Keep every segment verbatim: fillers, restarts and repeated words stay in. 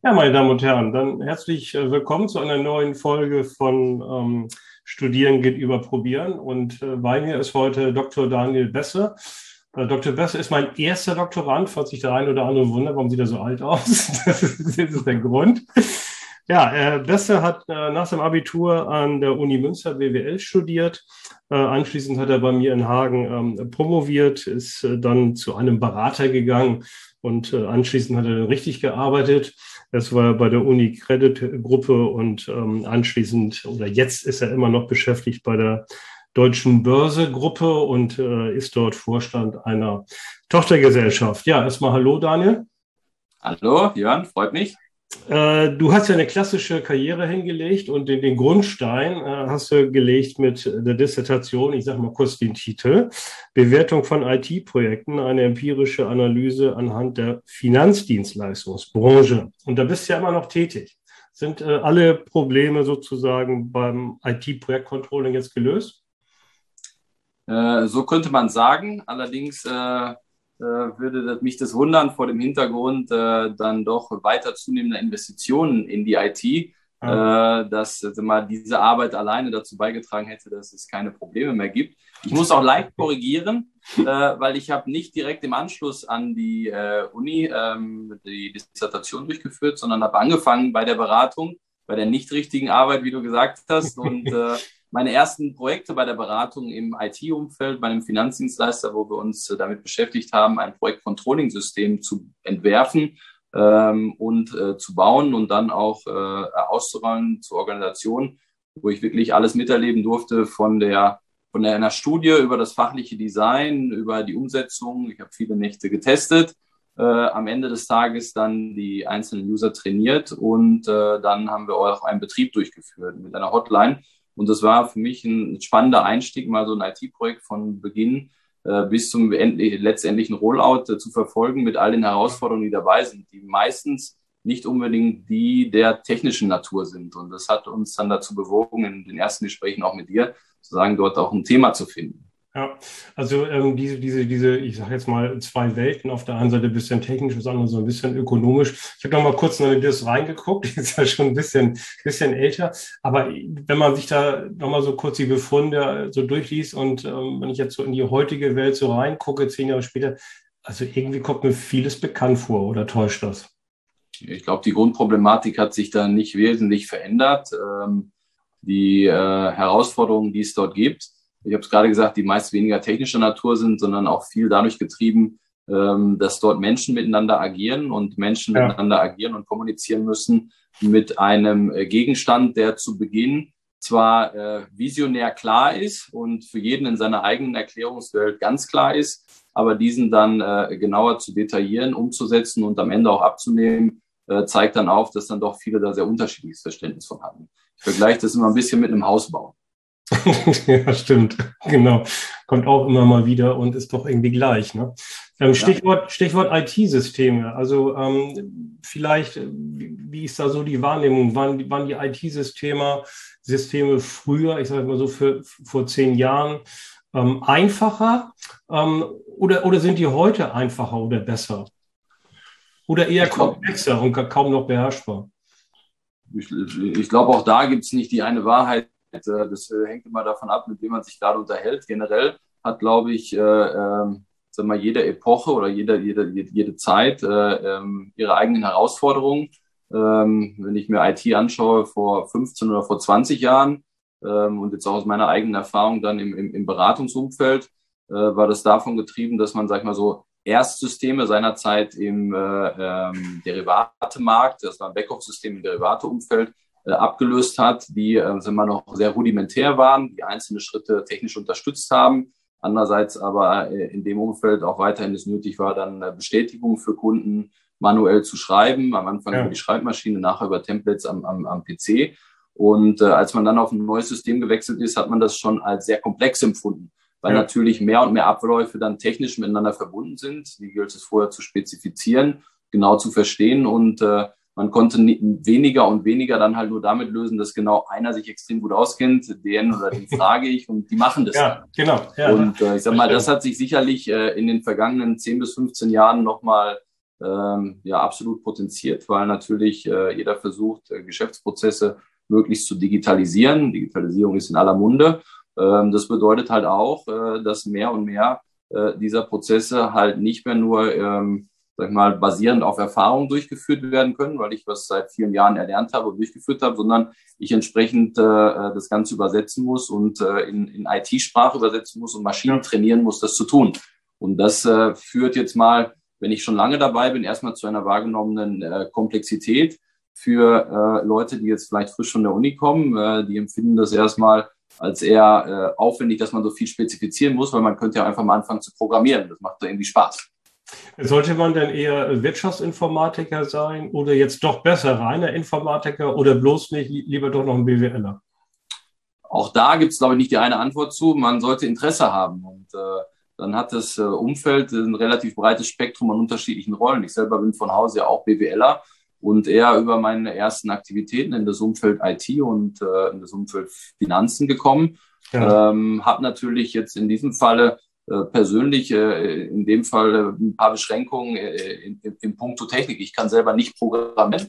Ja, meine Damen und Herren, dann herzlich äh, willkommen zu einer neuen Folge von ähm, Studieren geht über Probieren. Und äh, bei mir ist heute Doktor Daniel Besse. Äh, Doktor Besse ist mein erster Doktorand, falls sich der eine oder andere wundert, warum sieht er so alt aus? Das ist, das ist der Grund. Ja, äh, Besse hat äh, nach seinem Abitur an der Uni Münster B W L studiert. Äh, anschließend hat er bei mir in Hagen ähm, promoviert, ist äh, dann zu einem Berater gegangen und äh, anschließend hat er dann richtig gearbeitet. Das war bei der Uni Credit Gruppe und ähm, anschließend oder jetzt ist er immer noch beschäftigt bei der Deutschen Börse Gruppe und äh, ist dort Vorstand einer Tochtergesellschaft. Ja, erstmal hallo Daniel. Hallo, Jörn, freut mich. Äh, du hast ja eine klassische Karriere hingelegt und den, den Grundstein äh, hast du gelegt mit der Dissertation, ich sage mal kurz den Titel, Bewertung von I T-Projekten, eine empirische Analyse anhand der Finanzdienstleistungsbranche. Und da bist du ja immer noch tätig. Sind äh, alle Probleme sozusagen beim I T-Projektcontrolling jetzt gelöst? Äh, so könnte man sagen. Allerdings äh, äh, würde das, mich das wundern vor dem Hintergrund äh, dann doch weiter zunehmender Investitionen in die I T, Ja. äh, dass also mal diese Arbeit alleine dazu beigetragen hätte, dass es keine Probleme mehr gibt. Ich muss auch leicht korrigieren, äh, weil ich habe nicht direkt im Anschluss an die äh, Uni ähm, die Dissertation durchgeführt, sondern habe angefangen bei der Beratung, bei der nicht richtigen Arbeit, wie du gesagt hast, und äh, meine ersten Projekte bei der Beratung im I T-Umfeld, bei einem Finanzdienstleister, wo wir uns damit beschäftigt haben, ein Projekt-Controlling-System zu entwerfen ähm, und äh, zu bauen und dann auch äh, auszurollen zur Organisation, wo ich wirklich alles miterleben durfte von der von der, einer Studie über das fachliche Design, über die Umsetzung. Ich habe viele Nächte getestet, äh, am Ende des Tages dann die einzelnen User trainiert und äh, dann haben wir auch einen Betrieb durchgeführt mit einer Hotline. Und das war für mich ein spannender Einstieg, mal so ein I T-Projekt von Beginn äh, bis zum endlich, letztendlichen Rollout äh, zu verfolgen mit all den Herausforderungen, die dabei sind, die meistens nicht unbedingt die der technischen Natur sind. Und das hat uns dann dazu bewogen, in den ersten Gesprächen auch mit dir, sozusagen dort auch ein Thema zu finden. Ja, also ähm, diese, diese, diese, ich sage jetzt mal, zwei Welten, auf der einen Seite ein bisschen technisch, das andere so ein bisschen ökonomisch. Ich habe noch mal kurz in das reingeguckt, ist ja schon ein bisschen, bisschen älter, aber wenn man sich da noch mal so kurz die Befunde so durchliest und ähm, wenn ich jetzt so in die heutige Welt so reingucke, zehn Jahre später, also irgendwie kommt mir vieles bekannt vor, oder täuscht das? Ich glaube, die Grundproblematik hat sich da nicht wesentlich verändert. Ähm, die äh, Herausforderungen, die es dort gibt, ich habe es gerade gesagt, die meist weniger technischer Natur sind, sondern auch viel dadurch getrieben, ähm, dass dort Menschen miteinander agieren und Menschen Ja. miteinander agieren und kommunizieren müssen mit einem äh, Gegenstand, der zu Beginn zwar äh, visionär klar ist und für jeden in seiner eigenen Erklärungswelt ganz klar ist, aber diesen dann äh, genauer zu detaillieren, umzusetzen und am Ende auch abzunehmen, äh, zeigt dann auf, dass dann doch viele da sehr unterschiedliches Verständnis von haben. Ich vergleiche das immer ein bisschen mit einem Hausbau. Ja, stimmt. Genau. Kommt auch immer mal wieder und ist doch irgendwie gleich. Ne? Ähm, Stichwort, Stichwort I T-Systeme. Also ähm, vielleicht, wie, wie ist da so die Wahrnehmung? Waren, waren die I T-Systeme Systeme früher, ich sage mal so für, vor zehn Jahren, ähm, einfacher ähm, oder, oder sind die heute einfacher oder besser? Oder eher Ich glaube, komplexer und kaum noch beherrschbar? ich, ich glaube, auch da gibt es nicht die eine Wahrheit. Das hängt immer davon ab, mit wem man sich gerade unterhält. Generell hat, glaube ich, äh, äh, sag mal, jede Epoche oder jede, jede, jede Zeit äh, ähm, ihre eigenen Herausforderungen. Ähm, wenn ich mir I T anschaue vor fünfzehn oder vor zwanzig Jahren ähm, und jetzt auch aus meiner eigenen Erfahrung dann im, im, im Beratungsumfeld, äh, war das davon getrieben, dass man, sag ich mal so, Erstsysteme seinerzeit im äh, ähm, Derivatemarkt, das war ein Backoff-System im Derivateumfeld, äh, abgelöst hat, die äh, sind mal noch sehr rudimentär waren, die einzelne Schritte technisch unterstützt haben. Andererseits aber äh, in dem Umfeld auch weiterhin es nötig war, dann äh, Bestätigungen für Kunden manuell zu schreiben, am Anfang Ja. über die Schreibmaschine, nachher über Templates am, am, am P C. Und äh, als man dann auf ein neues System gewechselt ist, hat man das schon als sehr komplex empfunden, weil Ja. natürlich mehr und mehr Abläufe dann technisch miteinander verbunden sind. Die gilt es vorher zu spezifizieren, genau zu verstehen und äh, man konnte weniger und weniger dann halt nur damit lösen, dass genau einer sich extrem gut auskennt, den oder den frage ich und die machen das Ja, dann. genau. Ja, Und äh, ich sag mal, verstehe. das hat sich sicherlich äh, in den vergangenen zehn bis fünfzehn Jahren nochmal ähm, ja absolut potenziert, weil natürlich äh, jeder versucht, äh, Geschäftsprozesse möglichst zu digitalisieren. Digitalisierung ist in aller Munde. Ähm, das bedeutet halt auch, äh, dass mehr und mehr äh, dieser Prozesse halt nicht mehr nur ähm, sag ich mal, basierend auf Erfahrung durchgeführt werden können, weil ich was seit vielen Jahren erlernt habe und durchgeführt habe, sondern ich entsprechend äh, das Ganze übersetzen muss und äh, in, in I T-Sprache übersetzen muss und Maschinen trainieren muss, das zu tun. Und das äh, führt jetzt mal, wenn ich schon lange dabei bin, erstmal zu einer wahrgenommenen äh, Komplexität für äh, Leute, die jetzt vielleicht frisch von der Uni kommen. Äh, die empfinden das erstmal als eher äh, aufwendig, dass man so viel spezifizieren muss, weil man könnte ja einfach mal anfangen zu programmieren. Das macht da irgendwie Spaß. Sollte man denn eher Wirtschaftsinformatiker sein oder jetzt doch besser reiner Informatiker oder bloß nicht, lieber doch noch ein BWLer? Auch da gibt es, glaube ich, nicht die eine Antwort zu. Man sollte Interesse haben und äh, dann hat das äh, Umfeld ein relativ breites Spektrum an unterschiedlichen Rollen. Ich selber bin von Hause ja auch BWLer und eher über meine ersten Aktivitäten in das Umfeld I T und äh, in das Umfeld Finanzen gekommen. Ja. Ähm, habe natürlich jetzt in diesem Falle äh, persönlich äh, in dem Fall äh, ein paar Beschränkungen äh, in, in, in puncto Technik. Ich kann selber nicht programmieren.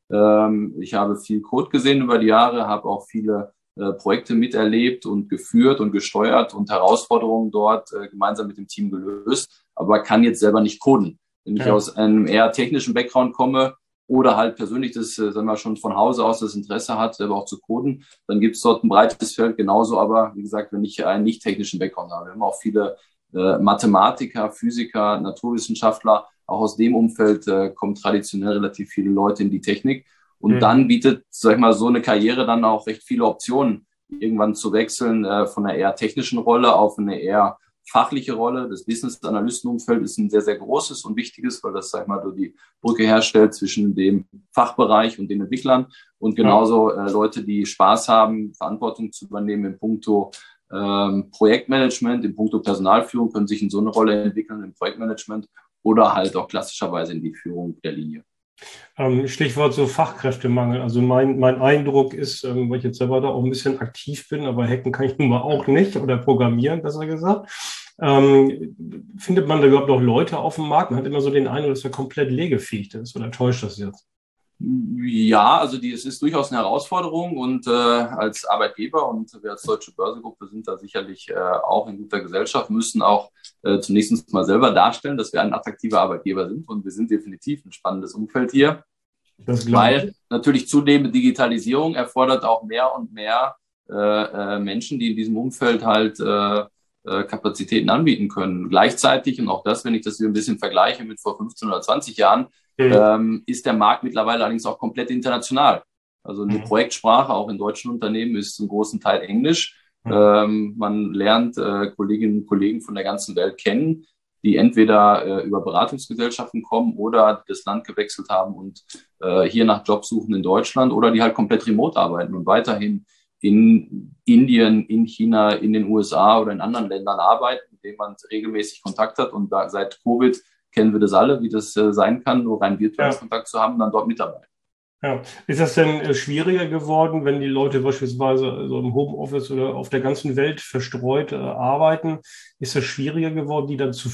Ähm, ich habe viel Code gesehen über die Jahre, habe auch viele äh, Projekte miterlebt und geführt und gesteuert und Herausforderungen dort äh, gemeinsam mit dem Team gelöst, aber kann jetzt selber nicht coden. Wenn ich ja. aus einem eher technischen Background komme, oder halt persönlich das, sagen wir mal, schon von Hause aus das Interesse hat, selber auch zu coden, dann gibt es dort ein breites Feld. Genauso aber, wie gesagt, wenn ich einen nicht technischen Background habe. Wir haben auch viele äh, Mathematiker, Physiker, Naturwissenschaftler. Auch aus dem Umfeld äh, kommen traditionell relativ viele Leute in die Technik. Und mhm. dann bietet, sag ich mal, so eine Karriere dann auch recht viele Optionen, irgendwann zu wechseln äh, von einer eher technischen Rolle auf eine eher fachliche Rolle. Das Business-Analystenumfeld ist ein sehr, sehr großes und wichtiges, weil das, sag ich mal, so die Brücke herstellt zwischen dem Fachbereich und den Entwicklern und genauso äh, Leute, die Spaß haben, Verantwortung zu übernehmen in puncto ähm, Projektmanagement, in puncto Personalführung, können sich in so eine Rolle entwickeln, im Projektmanagement oder halt auch klassischerweise in die Führung der Linie. Stichwort so Fachkräftemangel. Also mein, mein Eindruck ist, weil ich jetzt selber da auch ein bisschen aktiv bin, aber hacken kann ich nun mal auch nicht oder programmieren, besser gesagt. Ähm, findet man da überhaupt noch Leute auf dem Markt? Man hat immer so den Eindruck, dass er komplett legefähig ist, oder täuscht das jetzt? Ja, also die, es ist durchaus eine Herausforderung und äh, als Arbeitgeber und wir als Deutsche Börsegruppe sind da sicherlich äh, auch in guter Gesellschaft, müssen auch äh, zunächst mal selber darstellen, dass wir ein attraktiver Arbeitgeber sind und wir sind definitiv ein spannendes Umfeld hier, weil natürlich zunehmende Digitalisierung erfordert auch mehr und mehr äh, äh, Menschen, die in diesem Umfeld halt äh, äh, Kapazitäten anbieten können. Gleichzeitig, und auch das, wenn ich das hier ein bisschen vergleiche mit vor fünfzehn oder zwanzig Jahren, Mhm. Ähm, ist der Markt mittlerweile allerdings auch komplett international. Also eine mhm. Projektsprache, auch in deutschen Unternehmen, ist zum großen Teil Englisch. Mhm. Ähm, man lernt äh, Kolleginnen und Kollegen von der ganzen Welt kennen, die entweder äh, über Beratungsgesellschaften kommen oder das Land gewechselt haben und äh, hier nach Jobs suchen in Deutschland oder die halt komplett remote arbeiten und weiterhin in Indien, in China, in den U S A oder in anderen Ländern arbeiten, mit denen man regelmäßig Kontakt hat und da, seit Covid kennen wir das alle, wie das äh, sein kann, nur rein virtuellen ja. Kontakt zu haben, dann dort mitarbeiten. Ja. Ist das denn äh, schwieriger geworden, wenn die Leute beispielsweise so im Homeoffice oder auf der ganzen Welt verstreut äh, arbeiten? Ist das schwieriger geworden, die dann zu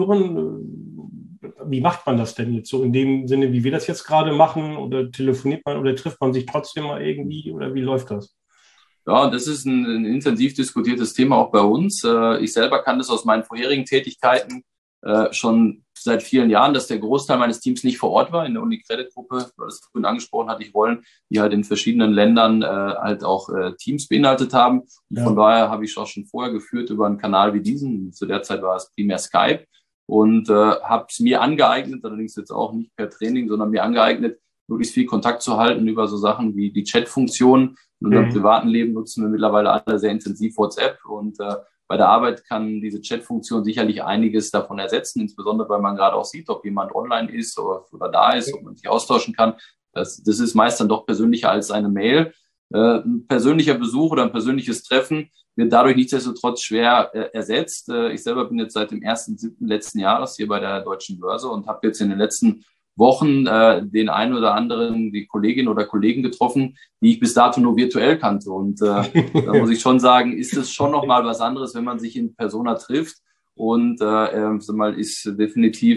führen? Wie macht man das denn jetzt so in dem Sinne, wie wir das jetzt gerade machen? Oder telefoniert man oder trifft man sich trotzdem mal irgendwie? Oder wie läuft das? Ja, das ist ein, ein intensiv diskutiertes Thema auch bei uns. Äh, ich selber kann das aus meinen vorherigen Tätigkeiten äh, schon seit vielen Jahren, dass der Großteil meines Teams nicht vor Ort war. In der Uni-Credit-Gruppe, weil das vorhin angesprochen hatte, ich wollen, die halt in verschiedenen Ländern äh, halt auch äh, Teams beinhaltet haben. Und ja. Von daher habe ich auch schon vorher geführt über einen Kanal wie diesen. Zu der Zeit war es primär Skype und äh, habe es mir angeeignet, allerdings jetzt auch nicht per Training, sondern mir angeeignet, möglichst viel Kontakt zu halten über so Sachen wie die Chat-Funktion. In unserem mhm. privaten Leben nutzen wir mittlerweile alle sehr intensiv WhatsApp und äh, bei der Arbeit kann diese Chat-Funktion sicherlich einiges davon ersetzen, insbesondere weil man gerade auch sieht, ob jemand online ist oder, oder da ist, ob man sich austauschen kann. Das, das ist meist dann doch persönlicher als eine Mail. Äh, ein persönlicher Besuch oder ein persönliches Treffen wird dadurch nichtsdestotrotz schwer äh, ersetzt. Äh, ich selber bin jetzt seit dem ersten siebten letzten Jahres hier bei der Deutschen Börse und habe jetzt in den letzten Wochen äh, den einen oder anderen, die Kollegin oder Kollegen getroffen, die ich bis dato nur virtuell kannte. Und äh, da muss ich schon sagen, ist es schon noch mal was anderes, wenn man sich in Persona trifft. Und äh, äh, mal ist definitiv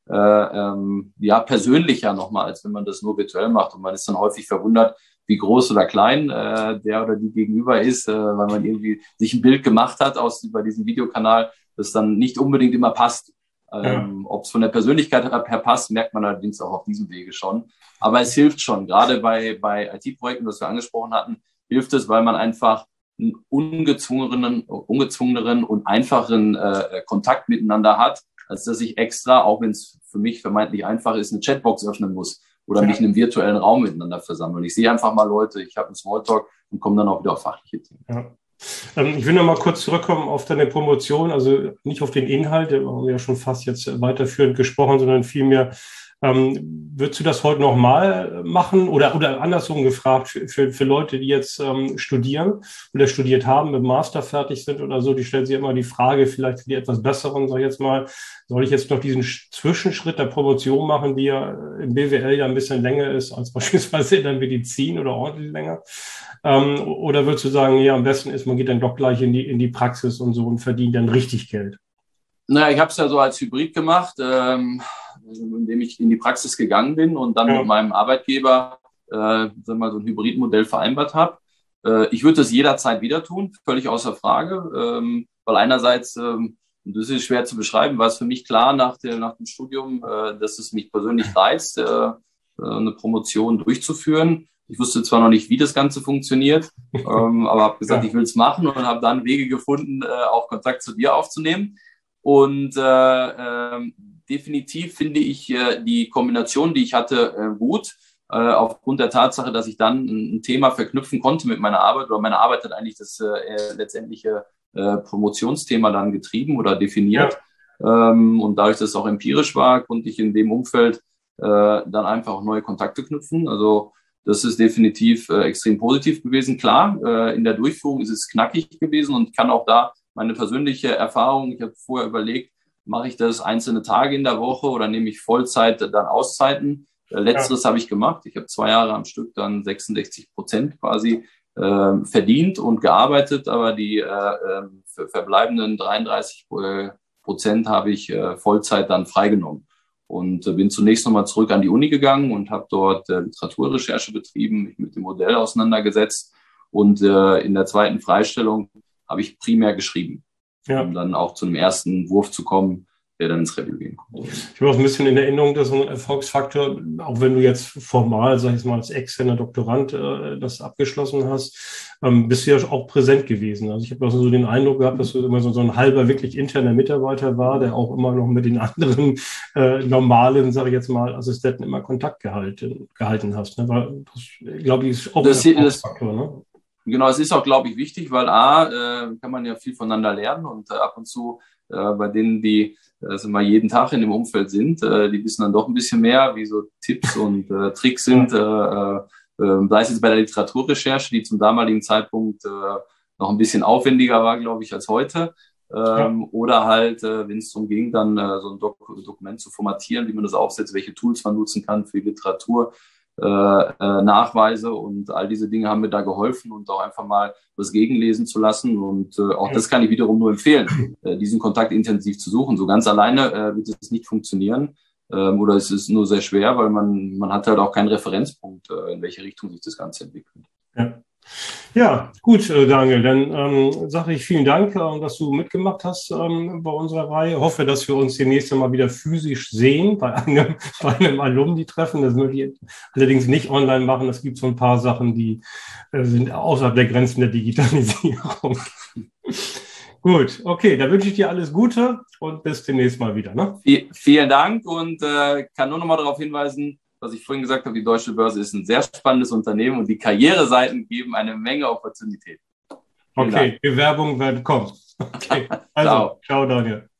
äh, ähm, ja, persönlicher nochmal, als wenn man das nur virtuell macht. Und man ist dann häufig verwundert, wie groß oder klein äh, der oder die gegenüber ist, äh, weil man irgendwie sich ein Bild gemacht hat aus über diesen Videokanal, das dann nicht unbedingt immer passt. Ähm, ja. Ob es von der Persönlichkeit her passt, merkt man allerdings auch auf diesem Wege schon. Aber es hilft schon, gerade bei, bei I T-Projekten, das wir angesprochen hatten, hilft es, weil man einfach einen ungezwungeneren, ungezwungeneren und einfacheren äh, Kontakt miteinander hat, als dass ich extra, auch wenn es für mich vermeintlich einfach ist, eine Chatbox öffnen muss oder ja. mich in einem virtuellen Raum miteinander versammeln. Ich sehe einfach mal Leute, ich habe einen Smalltalk und komme dann auch wieder auf fachliche Themen. Ja. Ich will noch mal kurz zurückkommen auf deine Promotion, also nicht auf den Inhalt, da haben wir ja schon fast jetzt weiterführend gesprochen, sondern vielmehr, ähm, würdest du das heute noch mal machen oder, oder andersrum gefragt, für, für Leute, die jetzt ähm, studieren oder studiert haben, mit Master fertig sind oder so, die stellen sich immer die Frage, vielleicht für die etwas Besseren, sag ich jetzt mal, soll ich jetzt noch diesen Zwischenschritt der Promotion machen, die ja im B W L ja ein bisschen länger ist als beispielsweise in der Medizin oder ordentlich länger? Ähm, oder würdest du sagen, ja, am besten ist, man geht dann doch gleich in die, in die Praxis und so und verdient dann richtig Geld? Naja, ich habe es ja so als Hybrid gemacht, ähm, indem ich in die Praxis gegangen bin und dann ja. mit meinem Arbeitgeber äh, sagen wir mal, so ein Hybridmodell vereinbart habe. Äh, ich würde das jederzeit wieder tun, völlig außer Frage, ähm, weil einerseits, ähm, und das ist schwer zu beschreiben, war es für mich klar nach, der, nach dem Studium, äh, dass es mich persönlich reizt, äh, eine Promotion durchzuführen. Ich wusste zwar noch nicht, wie das Ganze funktioniert, ähm, aber habe gesagt, ja. ich will es machen und habe dann Wege gefunden, äh, auch Kontakt zu dir aufzunehmen. Und äh, äh, definitiv finde ich äh, die Kombination, die ich hatte, äh, gut, äh, aufgrund der Tatsache, dass ich dann ein, ein Thema verknüpfen konnte mit meiner Arbeit, oder meine Arbeit hat eigentlich das äh, letztendliche äh, Promotionsthema dann getrieben oder definiert. Ja. Ähm, und dadurch, dass es auch empirisch war, konnte ich in dem Umfeld äh, dann einfach auch neue Kontakte knüpfen. Also das ist definitiv äh, extrem positiv gewesen. Klar, äh, in der Durchführung ist es knackig gewesen und ich kann auch da meine persönliche Erfahrung, ich habe vorher überlegt, mache ich das einzelne Tage in der Woche oder nehme ich Vollzeit dann Auszeiten? Äh, letzteres ja. habe ich gemacht. Ich habe zwei Jahre am Stück dann sechsundsechzig Prozent quasi äh, verdient und gearbeitet, aber die äh, für verbleibenden dreiunddreißig Prozent habe ich äh, Vollzeit dann freigenommen. Und äh, bin zunächst nochmal zurück an die Uni gegangen und habe dort äh, Literaturrecherche betrieben, mich mit dem Modell auseinandergesetzt. Und äh, in der zweiten Freistellung habe ich primär geschrieben, ja. um dann auch zu einem ersten Wurf zu kommen, der dann ins Review gehen konnte. Ich habe auch ein bisschen in Erinnerung, dass so ein Erfolgsfaktor, auch wenn du jetzt formal, sag ich mal, als externer Doktorand äh, das abgeschlossen hast, ähm, bist du ja auch präsent gewesen. Also ich habe also so den Eindruck gehabt, dass du immer so, so ein halber wirklich interner Mitarbeiter war, der auch immer noch mit den anderen äh, normalen, sage ich jetzt mal, Assistenten immer Kontakt gehalten, gehalten hast. Ne? Weil das, glaube ich, ist auch das ein Erfolgsfaktor, ne? Genau, es ist auch, glaube ich, wichtig, weil A, äh, kann man ja viel voneinander lernen und äh, ab und zu äh, bei denen, die äh, sind mal jeden Tag in dem Umfeld sind, äh, die wissen dann doch ein bisschen mehr, wie so Tipps und äh, Tricks sind, äh, äh, sei es jetzt bei der Literaturrecherche, die zum damaligen Zeitpunkt äh, noch ein bisschen aufwendiger war, glaube ich, als heute. Ähm, ja. Oder halt, äh, wenn es darum ging, dann äh, so ein Dok Dokument zu formatieren, wie man das aufsetzt, welche Tools man nutzen kann für die Literatur. Äh, äh, Nachweise und all diese Dinge haben mir da geholfen und auch einfach mal was gegenlesen zu lassen und äh, auch das kann ich wiederum nur empfehlen, äh, diesen Kontakt intensiv zu suchen. So ganz alleine äh, wird es nicht funktionieren ähm, oder es ist nur sehr schwer, weil man man hat halt auch keinen Referenzpunkt, äh, in welche Richtung sich das Ganze entwickelt. Ja. Ja, gut, Daniel, dann ähm, sage ich vielen Dank, äh, dass du mitgemacht hast ähm, bei unserer Reihe. Ich hoffe, dass wir uns demnächst mal wieder physisch sehen bei einem, bei einem Alumni-Treffen. Das möchte ich allerdings nicht online machen. Es gibt so ein paar Sachen, die äh, sind außerhalb der Grenzen der Digitalisierung. Gut, okay, dann wünsche ich dir alles Gute und bis demnächst mal wieder. Ne? Vielen Dank und äh, kann nur noch mal darauf hinweisen, was ich vorhin gesagt habe, die Deutsche Börse ist ein sehr spannendes Unternehmen und die Karriereseiten geben eine Menge Opportunitäten. Okay, Bewerbungen werden kommen. Okay, also, ciao, ciao Daniel.